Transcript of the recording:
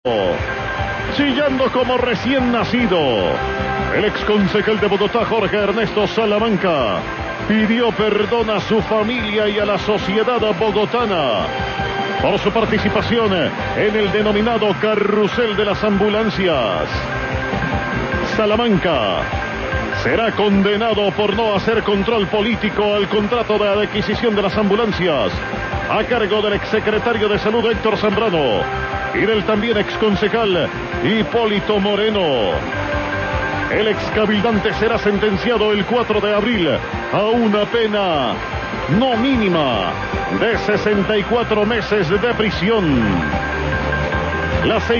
chillando como recién nacido. El exconcejal de Bogotá, Jorge Ernesto Salamanca, pidió perdón a su familia y a la sociedad bogotana por su participación en el denominado carrusel de las ambulancias. Salamanca será condenado por no hacer control político al contrato de adquisición de las ambulancias a cargo del exsecretario de Salud Héctor Zambrano y del también exconcejal Hipólito Moreno. El excabildante será sentenciado el 4 de abril a una pena no mínima de 64 meses de prisión.